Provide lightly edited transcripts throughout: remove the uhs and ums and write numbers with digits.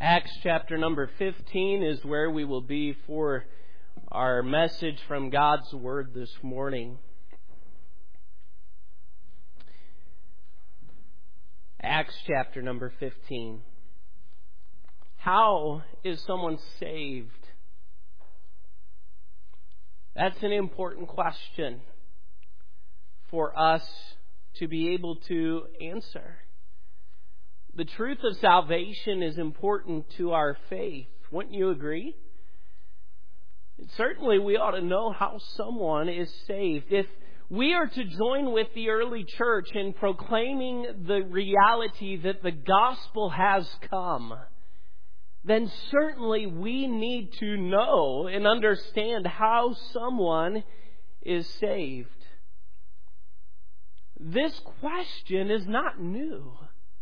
Acts chapter number 15 is where we will be for our message from God's Word this morning. Acts chapter number 15. How is someone saved? That's an important question for us to be able to answer. The truth of salvation is important to our faith. Wouldn't you agree? Certainly we ought to know how someone is saved. If we are to join with the early church in proclaiming the reality that the gospel has come, then certainly we need to know and understand how someone is saved. This question is not new.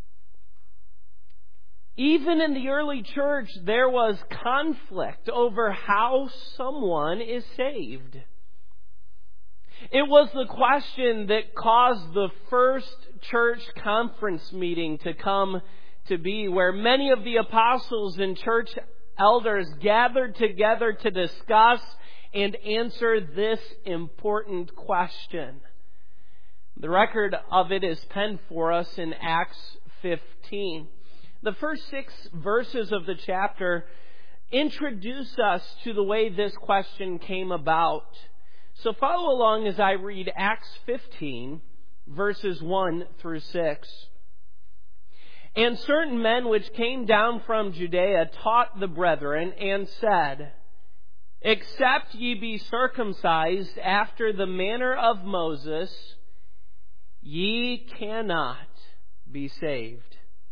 Even in the early church, there was conflict over how someone is saved. It was the question that caused the first church conference meeting to come to be, where many of the apostles and church elders gathered together to discuss and answer this important question. The record of it is penned for us in Acts 15. The first 6 verses of the chapter introduce us to the way this question came about. So follow along as I read Acts 15, verses 1 through 6. And certain men which came down from Judea taught the brethren and said, Except ye be circumcised after the manner of Moses, ye cannot be saved.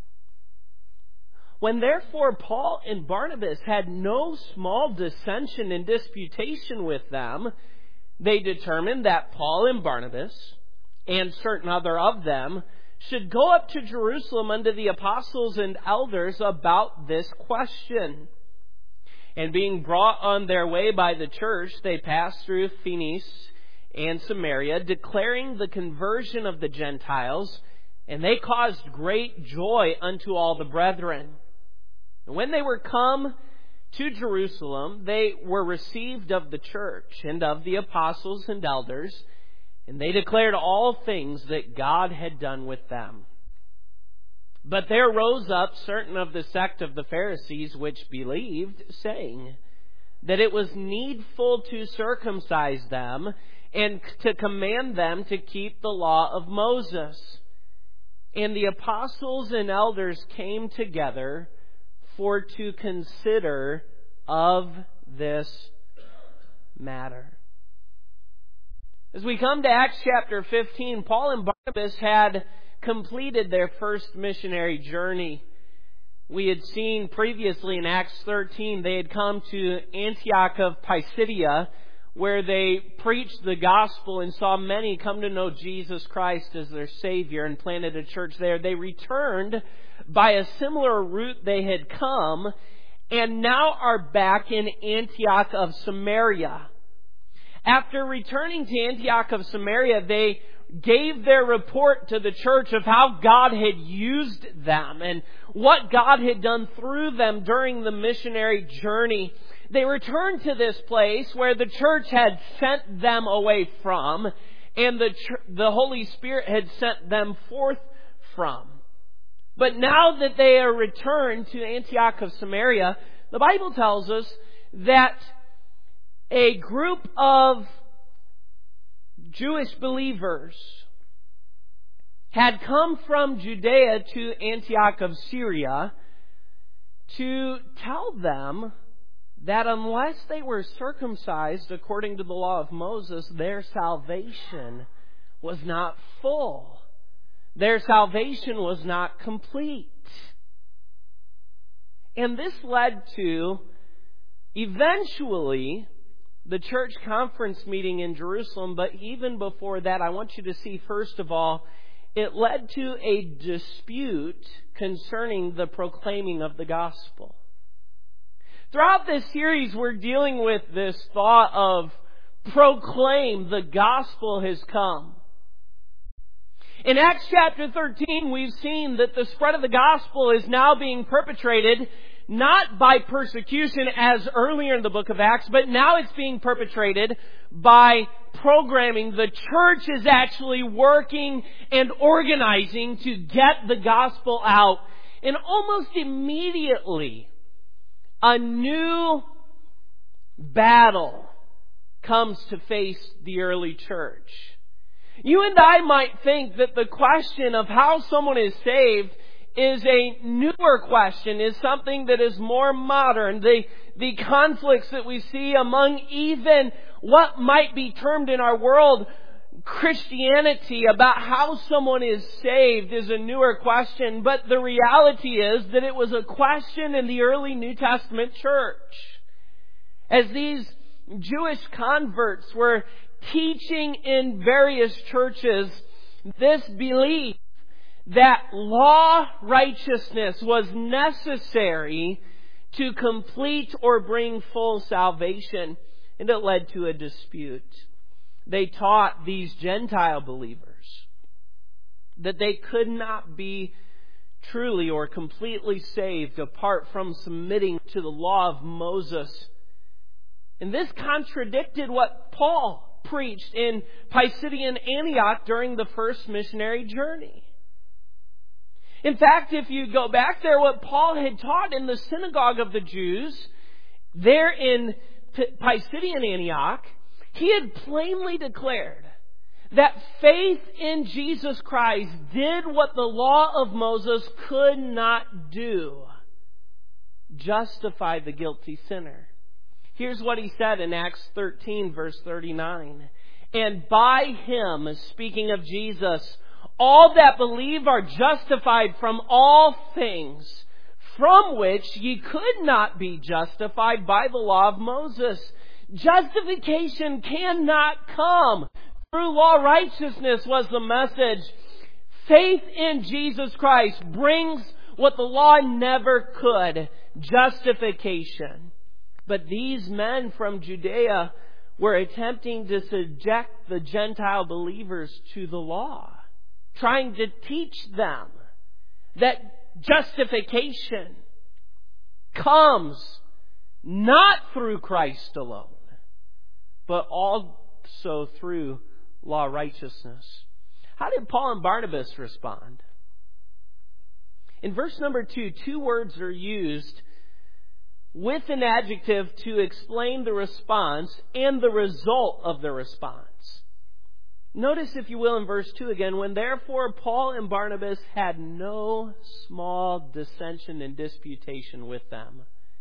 When therefore Paul and Barnabas had no small dissension and disputation with them, they determined that Paul and Barnabas, and certain other of them, should go up to Jerusalem unto the apostles and elders about this question. And being brought on their way by the church, they passed through Phoenice and Samaria, declaring the conversion of the Gentiles, and they caused great joy unto all the brethren. And when they were come to Jerusalem, they were received of the church and of the apostles and elders, and they declared all things that God had done with them. But there rose up certain of the sect of the Pharisees which believed, saying that it was needful to circumcise them and to command them to keep the law of Moses. And the apostles and elders came together for to consider of this matter. As we come to Acts chapter 15, Paul and Barnabas had completed their first missionary journey. We had seen previously in Acts 13, they had come to Antioch of Pisidia, where they preached the gospel and saw many come to know Jesus Christ as their Savior and planted a church there. They returned by a similar route they had come and now are back in Antioch of Samaria. After returning to Antioch of Samaria, they gave their report to the church of how God had used them and what God had done through them during the missionary journey. They returned to this place where the church had sent them away from and the Holy Spirit had sent them forth from. But now that they are returned to Antioch of Samaria, the Bible tells us that a group of Jewish believers had come from Judea to Antioch of Syria to tell them that unless they were circumcised according to the law of Moses, their salvation was not full. Their salvation was not complete. And this led to, eventually, the church conference meeting in Jerusalem. But even before that, I want you to see, first of all, it led to a dispute concerning the proclaiming of the gospel. Throughout this series, we're dealing with this thought of proclaim, the gospel has come. In Acts chapter 13, we've seen that the spread of the gospel is now being perpetrated not by persecution as earlier in the book of Acts, but now it's being perpetrated by programming. The church is actually working and organizing to get the gospel out. And almost immediately, a new battle comes to face the early church. You and I might think that the question of how someone is saved is a newer question, is something that is more modern. The conflicts that we see among even what might be termed in our world Christianity about how someone is saved is a newer question. But the reality is that it was a question in the early New Testament church. As these Jewish converts were teaching in various churches this belief that law righteousness was necessary to complete or bring full salvation, and it led to a dispute. They taught these Gentile believers that they could not be truly or completely saved apart from submitting to the law of Moses. And this contradicted what Paul preached in Pisidian Antioch during the first missionary journey. In fact, if you go back there, what Paul had taught in the synagogue of the Jews, there in Pisidian Antioch, he had plainly declared that faith in Jesus Christ did what the law of Moses could not do: justify the guilty sinner. Here's what he said in Acts 13, verse 39. And by him, speaking of Jesus, all that believe are justified from all things from which ye could not be justified by the law of Moses. Justification cannot come through law. Righteousness was the message. Faith in Jesus Christ brings what the law never could: justification. But these men from Judea were attempting to subject the Gentile believers to the law, trying to teach them that justification comes not through Christ alone, but also through law righteousness. How did Paul and Barnabas respond? In verse number 2, two words are used with an adjective to explain the response and the result of the response. Notice, if you will, in verse 2 again, when therefore Paul and Barnabas had no small dissension and disputation with them.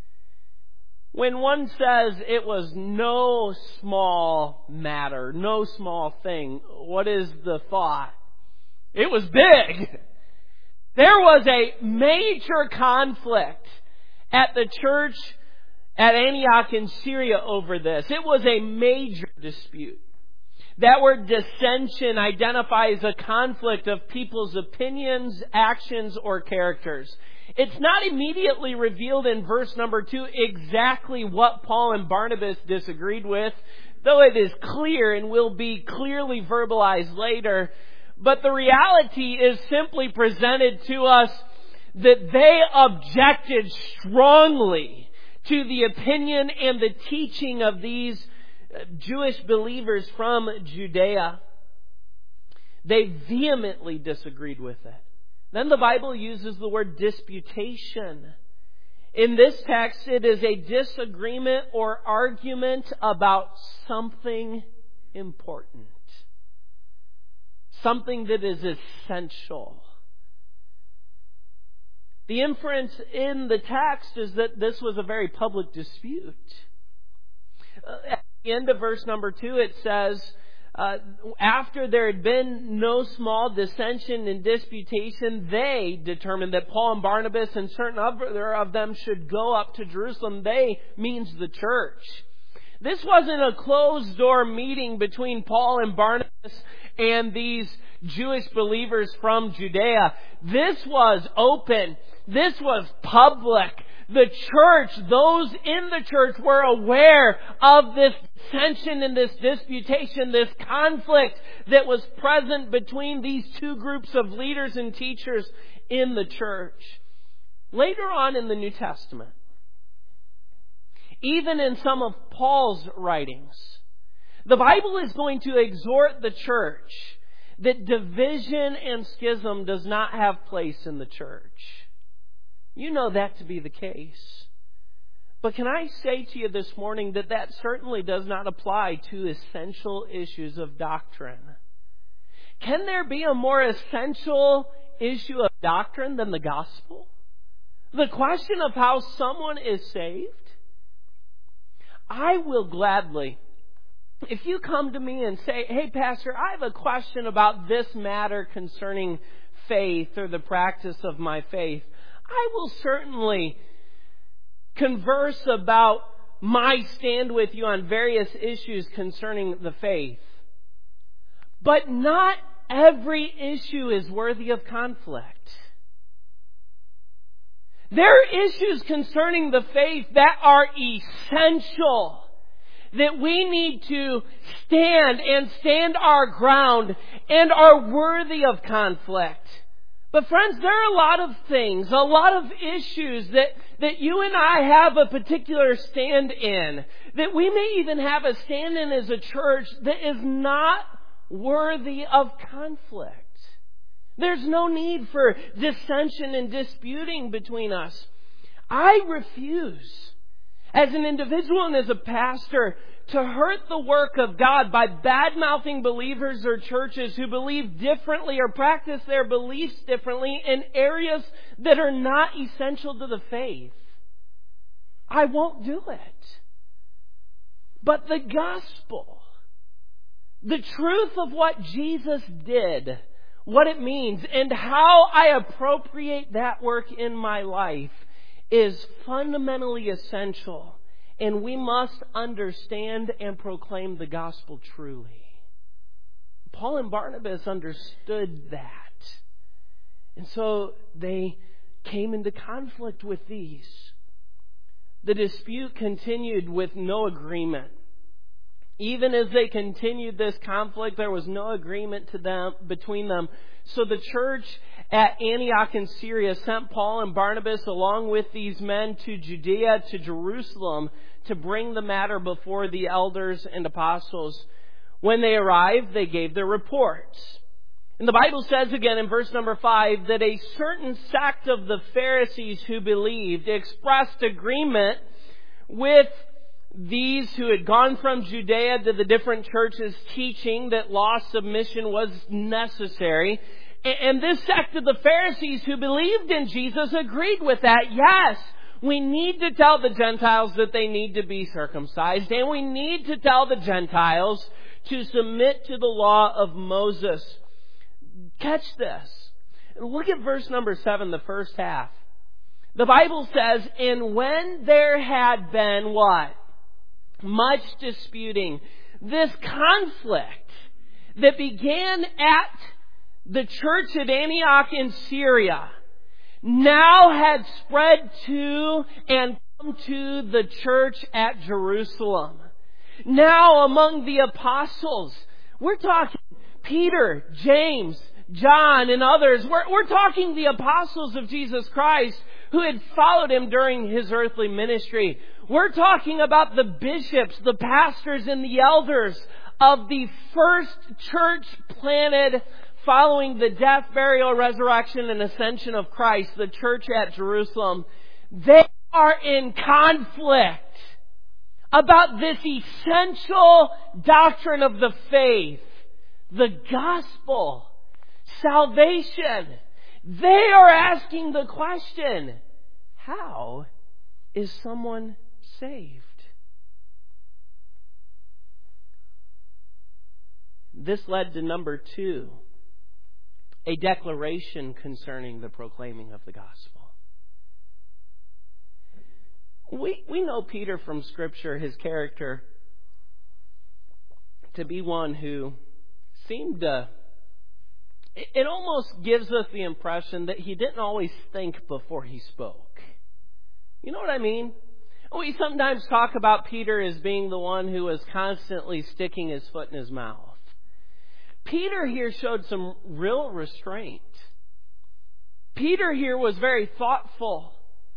When one says it was no small matter, no small thing, what is the thought? It was big. There was a major conflict at the church at Antioch in Syria over this. It was a major dispute. That word dissension identifies a conflict of people's opinions, actions, or characters. It's not immediately revealed in verse number 2 exactly what Paul and Barnabas disagreed with, though it is clear and will be clearly verbalized later. But the reality is simply presented to us that they objected strongly to the opinion and the teaching of these Jewish believers from Judea. They vehemently disagreed with it. Then the Bible uses the word disputation. In this text, it is a disagreement or argument about something important. Something that is essential. The inference in the text is that this was a very public dispute. At the end of verse number 2, it says, after there had been no small dissension and disputation, they determined that Paul and Barnabas and certain other of them should go up to Jerusalem. They means the church. This wasn't a closed-door meeting between Paul and Barnabas and these Jewish believers from Judea. This was open. This was public. The church, those in the church, were aware of this tension and this disputation, this conflict that was present between these two groups of leaders and teachers in the church. Later on in the New Testament, even in some of Paul's writings. The Bible is going to exhort the church that division and schism does not have place in the church. You know that to be the case. But can I say to you this morning that that certainly does not apply to essential issues of doctrine? Can there be a more essential issue of doctrine than the gospel? The question of how someone is saved? I will gladly, if you come to me and say, hey, Pastor, I have a question about this matter concerning faith or the practice of my faith, I will certainly converse about my stand with you on various issues concerning the faith. But not every issue is worthy of conflict. There are issues concerning the faith that are essential, that we need to stand our ground and are worthy of conflict. But friends, there are a lot of things, a lot of issues that you and I have a particular stand in, that we may even have a stand in as a church that is not worthy of conflict. There's no need for dissension and disputing between us. I refuse, as an individual and as a pastor, to hurt the work of God by bad-mouthing believers or churches who believe differently or practice their beliefs differently in areas that are not essential to the faith. I won't do it. But the gospel, the truth of what Jesus did, what it means, and how I appropriate that work in my life is fundamentally essential. And we must understand and proclaim the gospel truly. Paul and Barnabas understood that. And so they came into conflict with these. The dispute continued with no agreement. Even as they continued this conflict, there was no agreement between them. So the church at Antioch in Syria sent Paul and Barnabas along with these men to Judea, to Jerusalem, to bring the matter before the elders and apostles. When they arrived, they gave their reports. And the Bible says again in verse number 5 that a certain sect of the Pharisees who believed expressed agreement with these who had gone from Judea to the different churches, teaching that law submission was necessary. And this sect of the Pharisees who believed in Jesus agreed with that. Yes, we need to tell the Gentiles that they need to be circumcised, and we need to tell the Gentiles to submit to the law of Moses. Catch this. Look at verse number 7, the first half. The Bible says, and when there had been what? Much disputing. This conflict that began at the church at Antioch in Syria now had spread to and come to the church at Jerusalem. Now among the apostles, we're talking Peter, James, John, and others. We're talking the apostles of Jesus Christ who had followed him during his earthly ministry. We're talking about the bishops, the pastors, and the elders of the first church planted following the death, burial, resurrection, and ascension of Christ, the church at Jerusalem. They are in conflict about this essential doctrine of the faith, the gospel, salvation. They are asking the question, how is someone saved? This led to number 2, a declaration concerning the proclaiming of the gospel. We know Peter from Scripture, his character, to be one who seemed to... It almost gives us the impression that he didn't always think before he spoke. You know what I mean? We sometimes talk about Peter as being the one who was constantly sticking his foot in his mouth. Peter here showed some real restraint. Peter here was very thoughtful,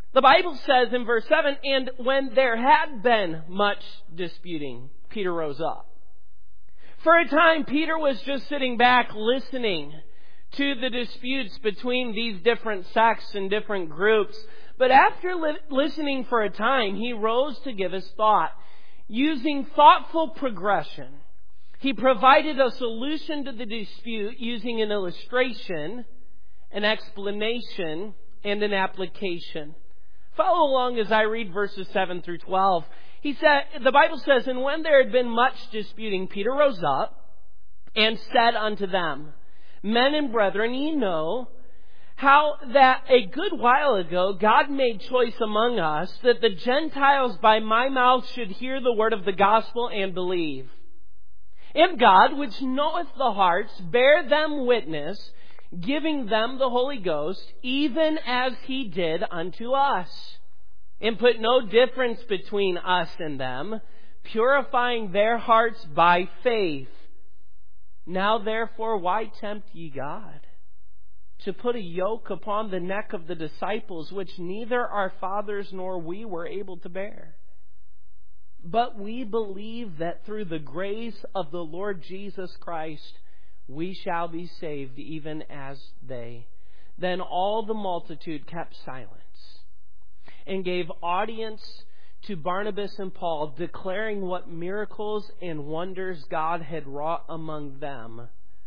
The Bible says in verse 7, and when there had been much disputing, Peter rose up. For a time, Peter was just sitting back listening to the disputes between these different sects and different groups. But after listening for a time, he rose to give his thought. Using thoughtful progression, he provided a solution to the dispute using an illustration, an explanation, and an application. Follow along as I read verses 7 through 12. The Bible says, and when there had been much disputing, Peter rose up and said unto them, Men and brethren, ye know how that a good while ago God made choice among us that the Gentiles by my mouth should hear the word of the gospel and believe. And God, which knoweth the hearts, bare them witness, giving them the Holy Ghost, even as He did unto us. And put no difference between us and them, purifying their hearts by faith. Now therefore, why tempt ye God to put a yoke upon the neck of the disciples, which neither our fathers nor we were able to bear? But we believe that through the grace of the Lord Jesus Christ, we shall be saved, even as they. Then all the multitude kept silence and gave audience to Barnabas and Paul, declaring what miracles and wonders God had wrought among them,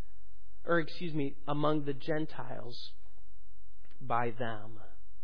among the Gentiles by them.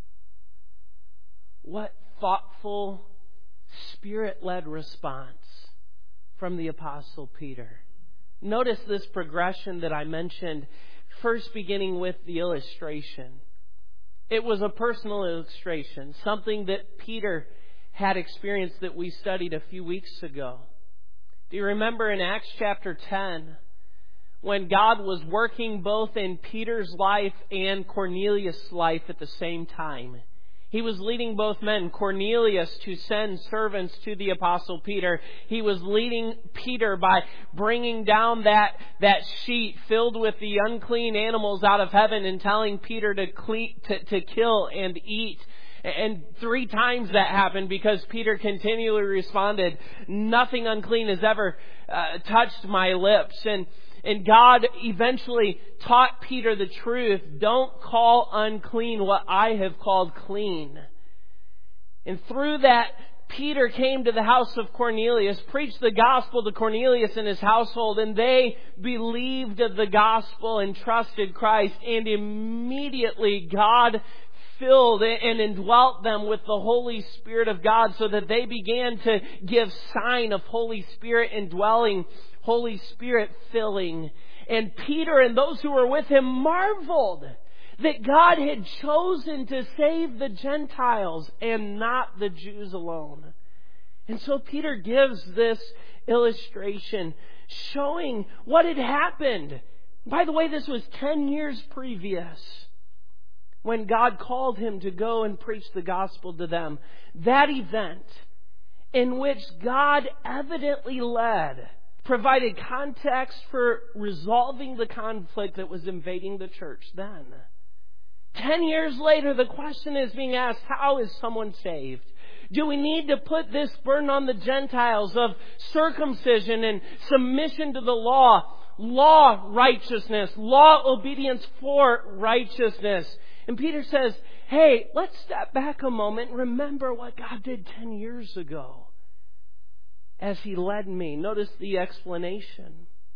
What thoughtful, Spirit-led response from the Apostle Peter. Notice this progression that I mentioned, first beginning with the illustration. It was a personal illustration, something that Peter had experienced that we studied a few weeks ago. Do you remember in Acts chapter 10, when God was working both in Peter's life and Cornelius' life at the same time? He was leading both men, Cornelius, to send servants to the Apostle Peter. He was leading Peter by bringing down that sheet filled with the unclean animals out of heaven and telling Peter to kill and eat. And 3 times that happened because Peter continually responded, nothing unclean has ever touched my lips. And God eventually taught Peter the truth. Don't call unclean what I have called clean. And through that, Peter came to the house of Cornelius, preached the gospel to Cornelius and his household, and they believed the gospel and trusted Christ. And immediately God filled and indwelt them with the Holy Spirit of God so that they began to give sign of Holy Spirit indwelling, Holy Spirit filling. And Peter and those who were with him marveled that God had chosen to save the Gentiles and not the Jews alone. And so Peter gives this illustration showing what had happened. By the way, this was 10 years previous when God called him to go and preach the gospel to them. That event in which God evidently led, provided context for resolving the conflict that was invading the church then. 10 years later, the question is being asked, how is someone saved? Do we need to put this burden on the Gentiles of circumcision and submission to the law righteousness, law obedience for righteousness? And Peter says, hey, let's step back a moment and remember what God did 10 years ago as He led me. Notice the explanation.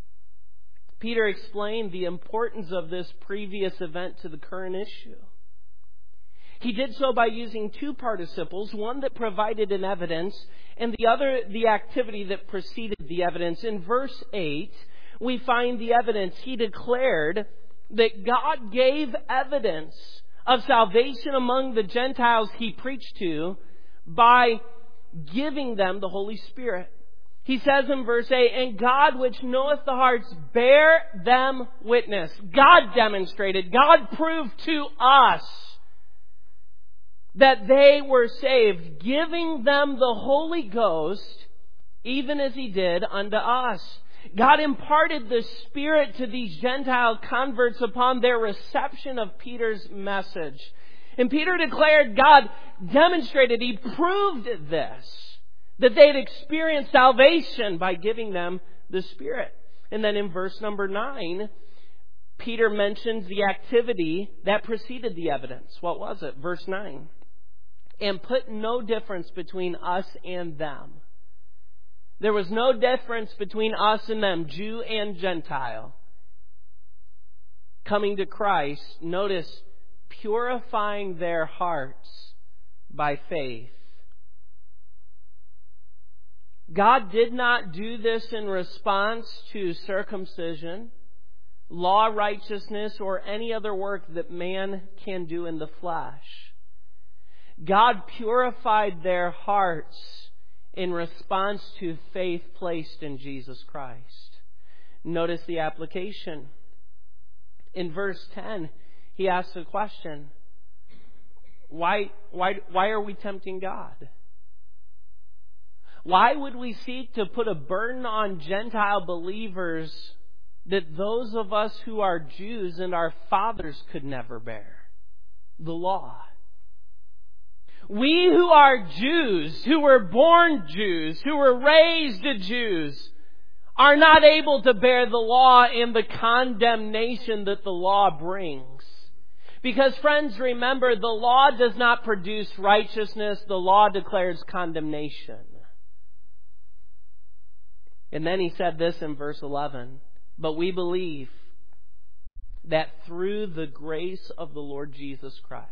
Peter explained the importance of this previous event to the current issue. He did so by using 2 participles, one that provided an evidence and the other the activity that preceded the evidence. In verse 8, we find the evidence. He declared that God gave evidence of salvation among the Gentiles He preached to by giving them the Holy Spirit. He says in verse 8, and God which knoweth the hearts bare them witness. God demonstrated, God proved to us that they were saved, giving them the Holy Ghost, even as He did unto us. God imparted the Spirit to these Gentile converts upon their reception of Peter's message. And Peter declared God demonstrated, He proved this, that they'd experienced salvation by giving them the Spirit. And then in verse number 9, Peter mentions the activity that preceded the evidence. What was it? Verse 9. And put no difference between us and them. There was no difference between us and them, Jew and Gentile. Coming to Christ, notice, purifying their hearts by faith. God did not do this in response to circumcision, law righteousness, or any other work that man can do in the flesh. God purified their hearts in response to faith placed in Jesus Christ. Notice the application. In verse 10, he asks a question. Why are we tempting God? Why would we seek to put a burden on Gentile believers that those of us who are Jews and our fathers could never bear? The law. We who are Jews, who were born Jews, who were raised Jews, are not able to bear the law and the condemnation that the law brings. Because, friends, remember, the law does not produce righteousness. The law declares condemnation. And then he said this in verse 11, but we believe that through the grace of the Lord Jesus Christ,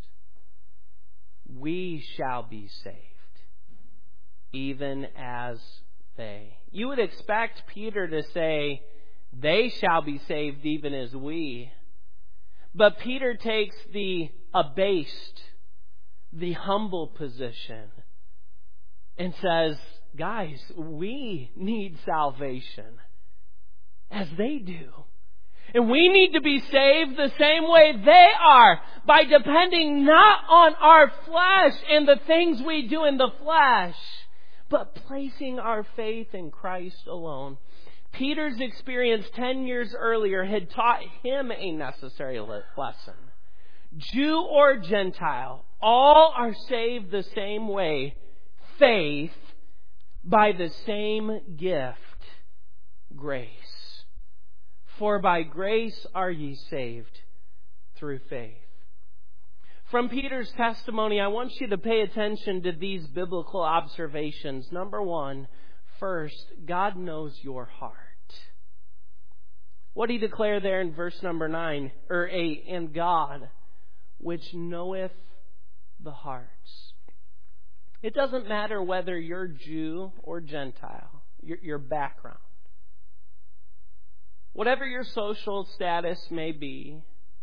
we shall be saved, even as they. You would expect Peter to say, they shall be saved even as we. But Peter takes the abased, the humble position and says, guys, we need salvation as they do. And we need to be saved the same way they are, by depending not on our flesh and the things we do in the flesh, but placing our faith in Christ alone. Peter's experience 10 years earlier had taught him a necessary lesson. Jew or Gentile, all are saved the same way, faith, by the same gift, grace. For by grace are ye saved through faith. From Peter's testimony, I want you to pay attention to these biblical observations. Number one, first, God knows your heart. What did he declare there in verse number 9 or 8? And God, which knoweth the hearts. It doesn't matter whether you're Jew or Gentile, your background. Whatever your social status may be,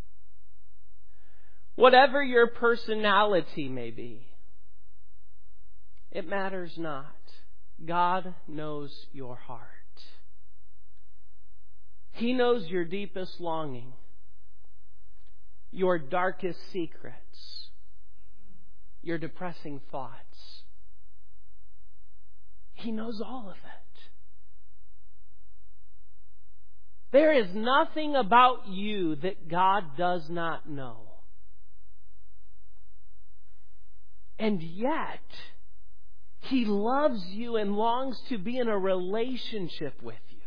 whatever your personality may be, it matters not. God knows your heart. He knows your deepest longing, your darkest secrets, your depressing thoughts. He knows all of it. There is nothing about you that God does not know. And yet, He loves you and longs to be in a relationship with you.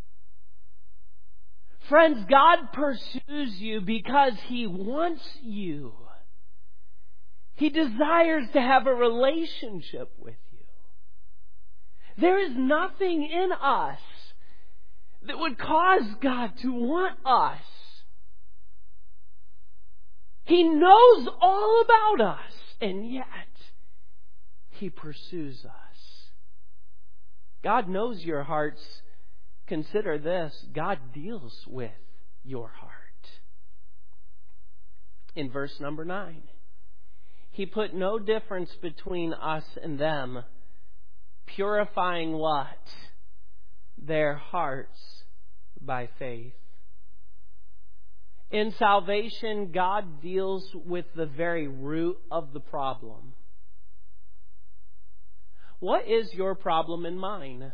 Friends, God pursues you because He wants you. He desires to have a relationship with you. There is nothing in us that would cause God to want us. He knows all about us, and yet He pursues us. God knows your hearts. Consider this, God deals with your heart. In verse number 9, He put no difference between us and them, purifying what? Their hearts by faith. In salvation, God deals with the very root of the problem. What is your problem and mine?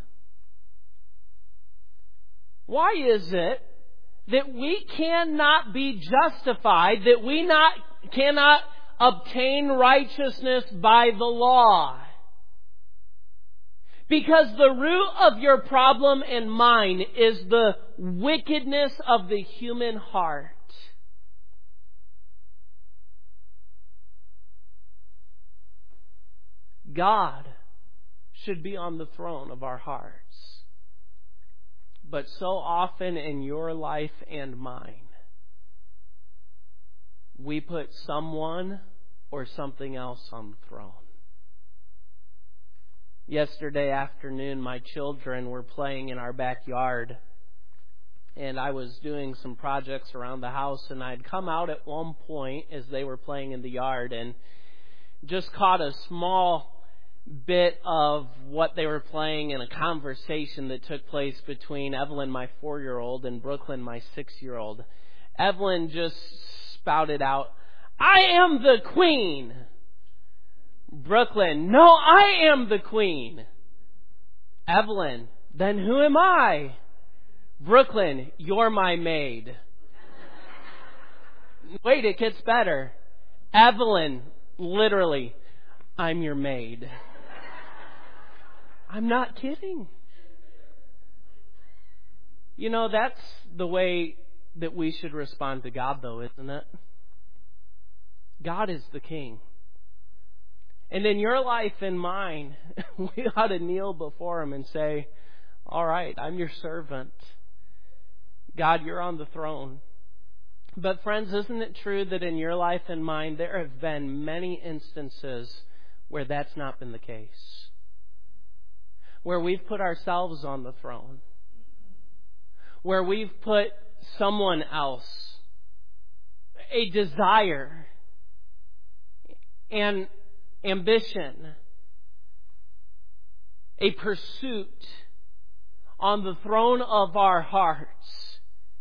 Why is it that we cannot be justified, that we cannot obtain righteousness by the law. Because the root of your problem and mine is the wickedness of the human heart. God should be on the throne of our hearts. But so often in your life and mine, we put someone or something else on the throne. Yesterday afternoon, my children were playing in our backyard, and I was doing some projects around the house, and I'd come out at one point as they were playing in the yard and just caught a small bit of what they were playing in a conversation that took place between Evelyn, my 4-year-old, and Brooklyn, my 6-year-old. Evelyn just spouted out, "I am the queen." Brooklyn, "No, I am the queen." Evelyn, "Then who am I?" Brooklyn, "You're my maid." Wait, it gets better. Evelyn, literally, "I'm your maid." I'm not kidding. You know, that's the way that we should respond to God, though, isn't it? God is the king. And in your life and mine, we ought to kneel before Him and say, "All right, I'm your servant. God, you're on the throne." But friends, isn't it true that in your life and mine, there have been many instances where that's not been the case? Where we've put ourselves on the throne. Where we've put someone else, a desire, an ambition, a pursuit on the throne of our hearts.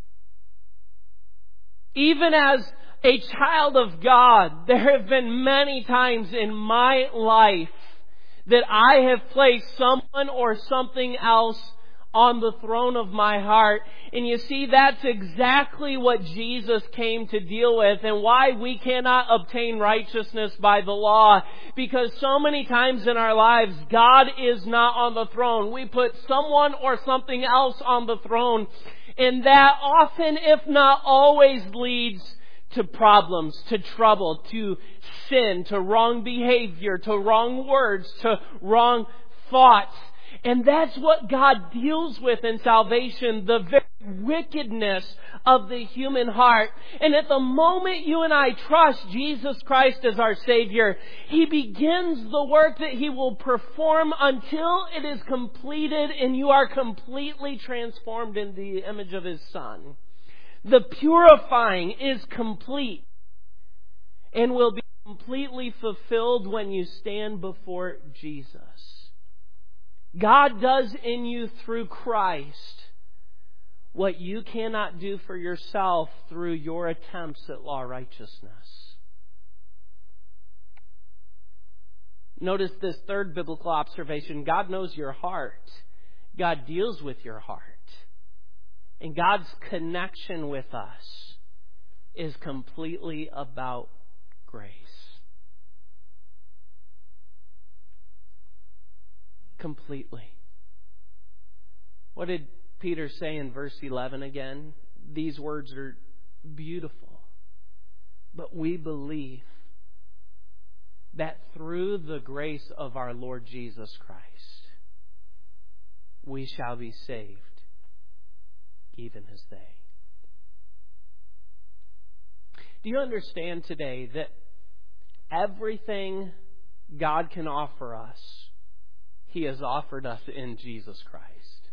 Even as a child of God, there have been many times in my life that I have placed someone or something else on the throne of my heart. And you see, that's exactly what Jesus came to deal with, and why we cannot obtain righteousness by the law. Because so many times in our lives, God is not on the throne. We put someone or something else on the throne. And that often, if not always, leads to problems, to trouble, to sin, to wrong behavior, to wrong words, to wrong thoughts. And that's what God deals with in salvation, the very wickedness of the human heart. And at the moment you and I trust Jesus Christ as our Savior, He begins the work that He will perform until it is completed and you are completely transformed in the image of His Son. The purifying is complete and will be completely fulfilled when you stand before Jesus. God does in you through Christ what you cannot do for yourself through your attempts at law righteousness. Notice this third biblical observation. God knows your heart. God deals with your heart. And God's connection with us is completely about grace. Completely. What did Peter say in verse 11 again? These words are beautiful. But we believe that through the grace of our Lord Jesus Christ, we shall be saved, even as they. Do you understand today that everything God can offer us, He has offered us in Jesus Christ?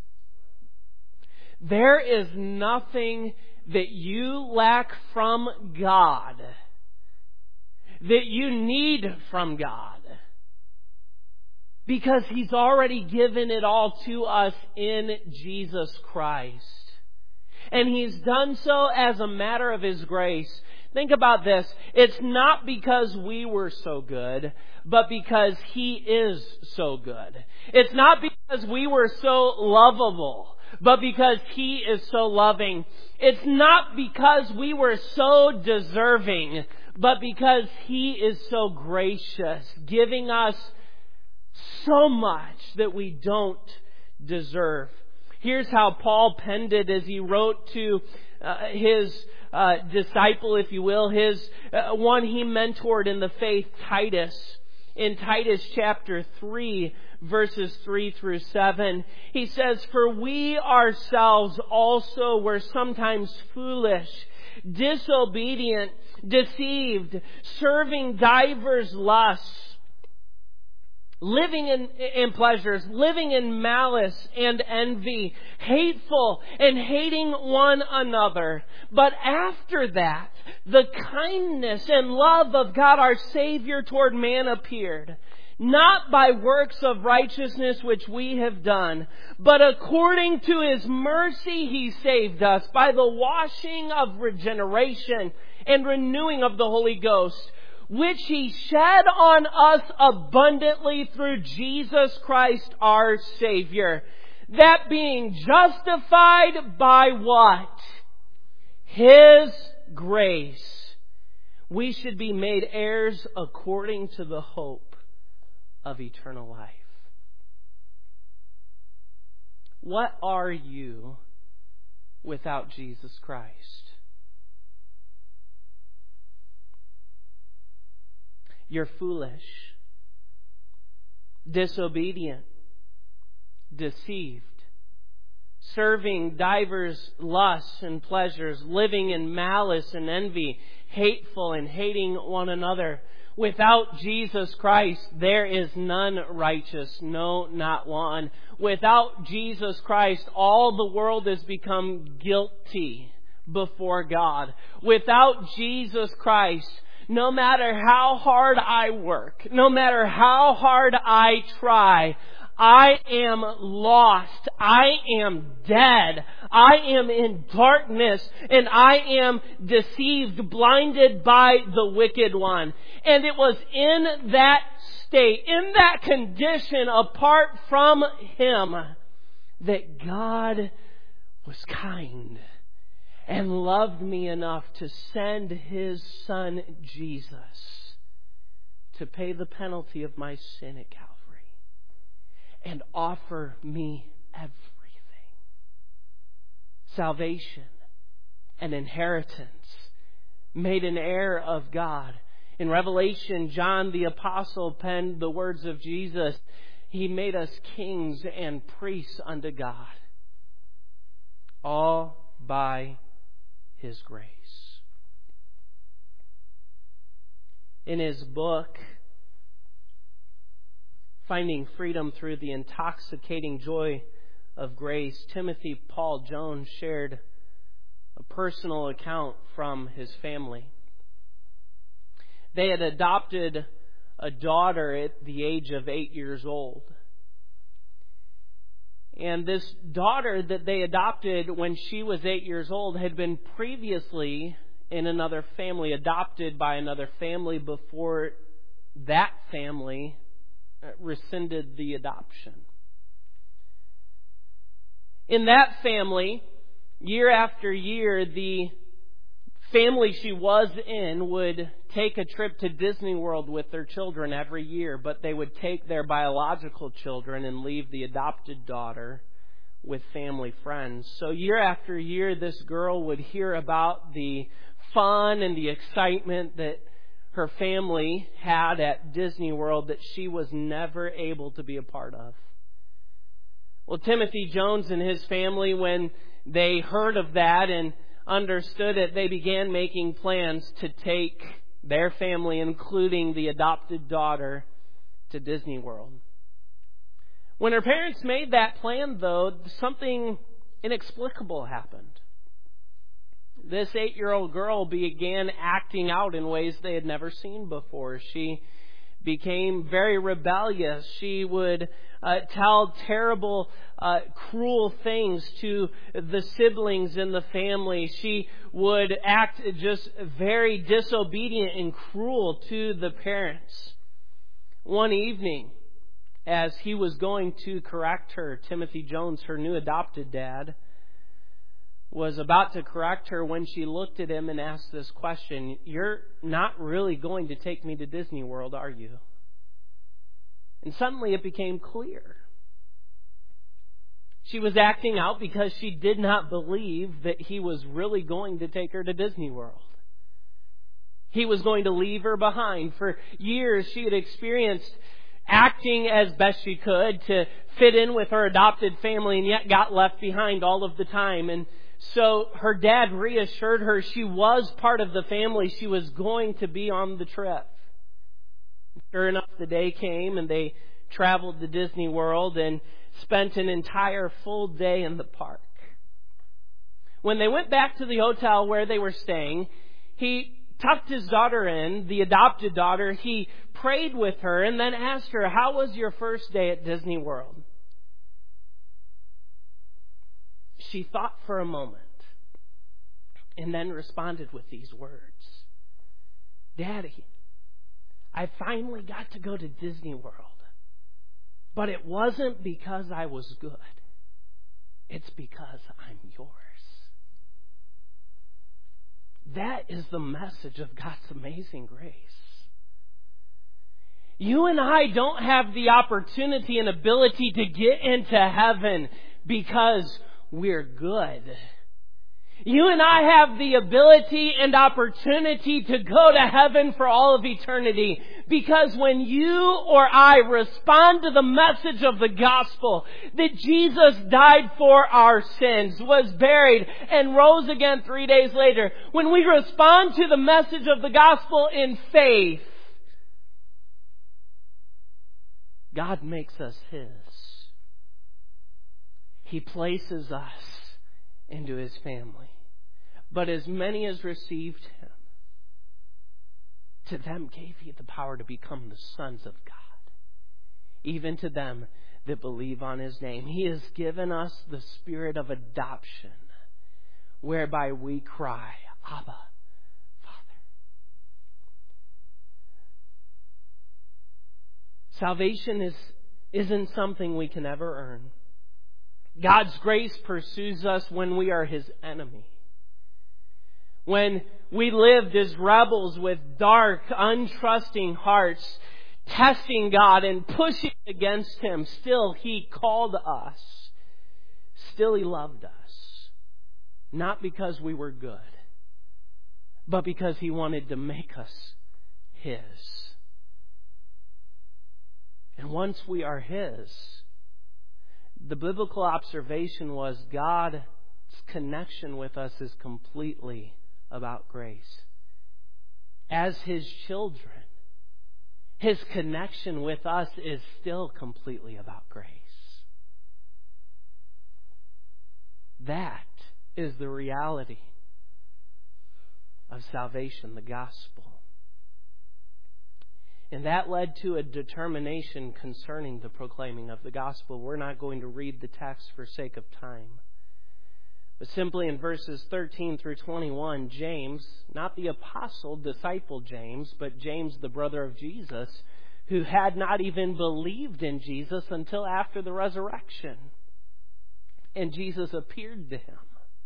There is nothing that you lack from God, that you need from God, because He's already given it all to us in Jesus Christ. And He's done so as a matter of His grace. Think about this. It's not because we were so good, but because He is so good. It's not because we were so lovable, but because He is so loving. It's not because we were so deserving, but because He is so gracious, giving us so much that we don't deserve. Here's how Paul penned it as he wrote to his disciple, if you will, his one he mentored in the faith, Titus. In Titus chapter 3, verses 3 through 7, he says, "For we ourselves also were sometimes foolish, disobedient, deceived, serving divers lusts, living in pleasures, living in malice and envy, hateful and hating one another. But after that, the kindness and love of God our Savior toward man appeared, not by works of righteousness which we have done, but according to His mercy He saved us by the washing of regeneration and renewing of the Holy Ghost, which He shed on us abundantly through Jesus Christ our Savior, that being justified by what? His grace, we should be made heirs according to the hope of eternal life." What are you without Jesus Christ? You're foolish, disobedient, deceived, serving divers lusts and pleasures, living in malice and envy, hateful and hating one another. Without Jesus Christ, there is none righteous, no, not one. Without Jesus Christ, all the world has become guilty before God. Without Jesus Christ, no matter how hard I work, no matter how hard I try, I am lost. I am dead. I am in darkness, and I am deceived, blinded by the wicked one. And it was in that state, in that condition, apart from Him, that God was kind and loved me enough to send His Son Jesus to pay the penalty of my sin at Calvary and offer me everything. Salvation, an inheritance, made an heir of God. In Revelation, John the Apostle penned the words of Jesus. He made us kings and priests unto God, all by His grace. In his book, Finding Freedom Through the Intoxicating Joy of Grace, Timothy Paul Jones shared a personal account from his family. They had adopted a daughter at the age of 8 years old. And this daughter that they adopted when she was 8 years old had been previously in another family, adopted by another family before that family rescinded the adoption. In that family, year after year, the family she was in would take a trip to Disney World with their children every year, but they would take their biological children and leave the adopted daughter with family friends. So year after year, this girl would hear about the fun and the excitement that her family had at Disney World that she was never able to be a part of. Well, Timothy Jones and his family, when they heard of that and understood it, they began making plans to take their family, including the adopted daughter, to Disney World. When her parents made that plan, though, something inexplicable happened. This 8-year-old girl began acting out in ways they had never seen before. She became very rebellious. She would tell terrible, cruel things to the siblings in the family. She would act just very disobedient and cruel to the parents. One evening, as he was going to correct her, Timothy Jones, her new adopted dad, was about to correct her when she looked at him and asked this question, "You're not really going to take me to Disney World, are you?" And suddenly it became clear. She was acting out because she did not believe that he was really going to take her to Disney World. He was going to leave her behind. For years she had experienced acting as best she could to fit in with her adopted family and yet got left behind all of the time. And so her dad reassured her she was part of the family. She was going to be on the trip. Sure enough, the day came and they traveled to Disney World and spent an entire full day in the park. When they went back to the hotel where they were staying, he tucked his daughter in, the adopted daughter. He prayed with her and then asked her, "How was your first day at Disney World?" She thought for a moment and then responded with these words, "Daddy, I finally got to go to Disney World, but it wasn't because I was good. It's because I'm yours." That is the message of God's amazing grace. You and I don't have the opportunity and ability to get into heaven because we're good. You and I have the ability and opportunity to go to heaven for all of eternity because when you or I respond to the message of the gospel that Jesus died for our sins, was buried, and rose again 3 days later, when we respond to the message of the gospel in faith, God makes us His. He places us into His family. But as many as received Him, to them gave He the power to become the sons of God, even to them that believe on His name. He has given us the spirit of adoption, whereby we cry, "Abba, Father." Salvation isn't something we can ever earn. God's grace pursues us when we are His enemy. When we lived as rebels with dark, untrusting hearts, testing God and pushing against Him, still He called us. Still He loved us. Not because we were good, but because He wanted to make us His. And once we are His, the biblical observation was God's connection with us is completely about grace. As His children, His connection with us is still completely about grace. That is the reality of salvation, the gospel. And that led to a determination concerning the proclaiming of the gospel. We're not going to read the text for sake of time. But simply in verses 13 through 21, James, not the apostle, disciple James, but James, the brother of Jesus, who had not even believed in Jesus until after the resurrection. And Jesus appeared to him.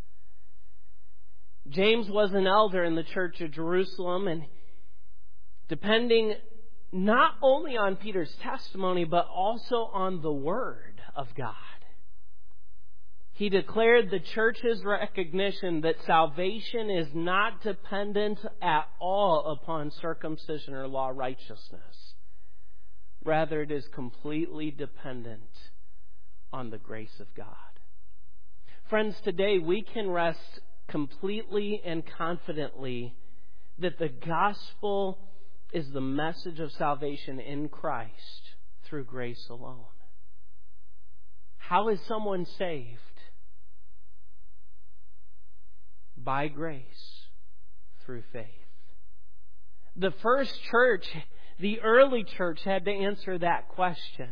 James was an elder in the church of Jerusalem, and depending not only on Peter's testimony, but also on the Word of God, he declared the church's recognition that salvation is not dependent at all upon circumcision or law righteousness. Rather, it is completely dependent on the grace of God. Friends, today we can rest completely and confidently that the gospel is the message of salvation in Christ through grace alone. How is someone saved? By grace, through faith. The first church, the early church, had to answer that question.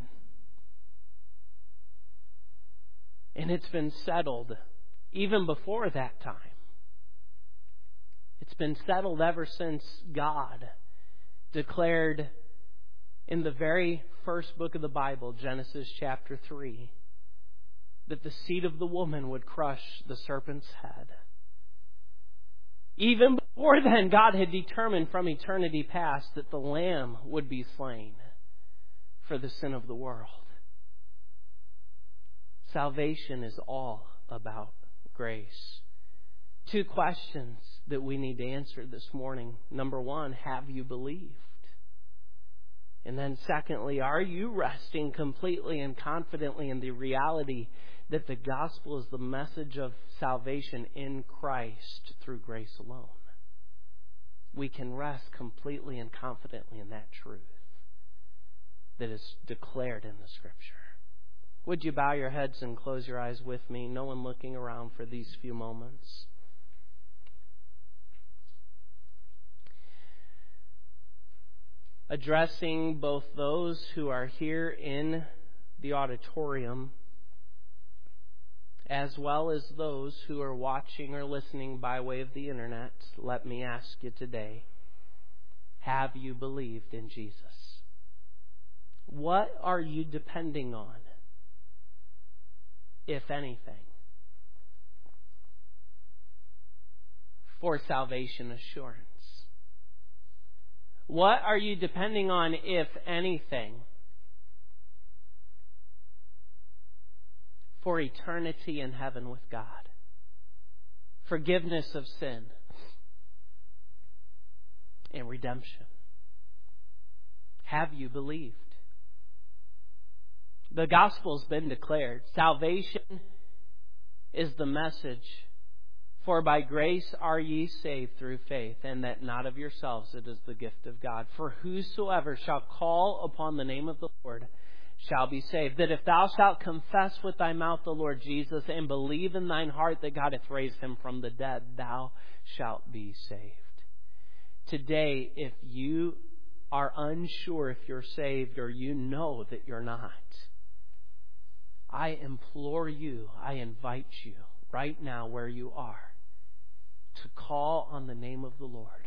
And it's been settled even before that time. It's been settled ever since God declared in the very first book of the Bible, Genesis chapter 3, that the seed of the woman would crush the serpent's head. Even before then, God had determined from eternity past that the Lamb would be slain for the sin of the world. Salvation is all about grace. 2 questions that we need to answer this morning. Number 1, have you believed? And then secondly, are you resting completely and confidently in the reality that the gospel is the message of salvation in Christ through grace alone? We can rest completely and confidently in that truth that is declared in the Scripture. Would you bow your heads and close your eyes with me, no one looking around for these few moments? Addressing both those who are here in the auditorium as well as those who are watching or listening by way of the internet, let me ask you today, have you believed in Jesus? What are you depending on, if anything, for salvation assurance? What are you depending on, if anything, for eternity in heaven with God? Forgiveness of sin and redemption. Have you believed? The gospel's been declared. Salvation is the message. For by grace are ye saved through faith, and that not of yourselves, it is the gift of God. For whosoever shall call upon the name of the Lord shall be saved. That if thou shalt confess with thy mouth the Lord Jesus, and believe in thine heart that God hath raised him from the dead, thou shalt be saved. Today, if you are unsure if you're saved, or you know that you're not, I implore you, I invite you, right now where you are, to call on the name of the Lord.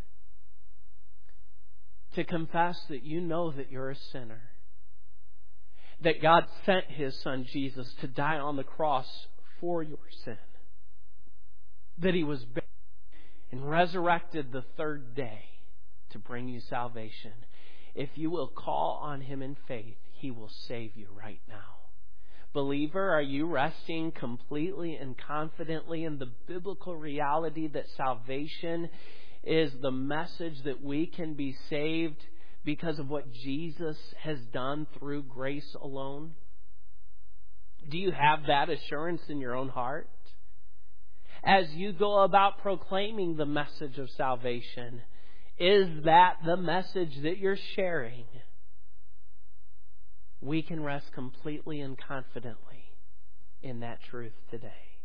To confess that you know that you're a sinner. That God sent His Son Jesus to die on the cross for your sin. That He was buried and resurrected the 3rd day to bring you salvation. If you will call on Him in faith, He will save you right now. Believer, are you resting completely and confidently in the biblical reality that salvation is the message that we can be saved because of what Jesus has done through grace alone? Do you have that assurance in your own heart? As you go about proclaiming the message of salvation, is that the message that you're sharing? We can rest completely and confidently in that truth today.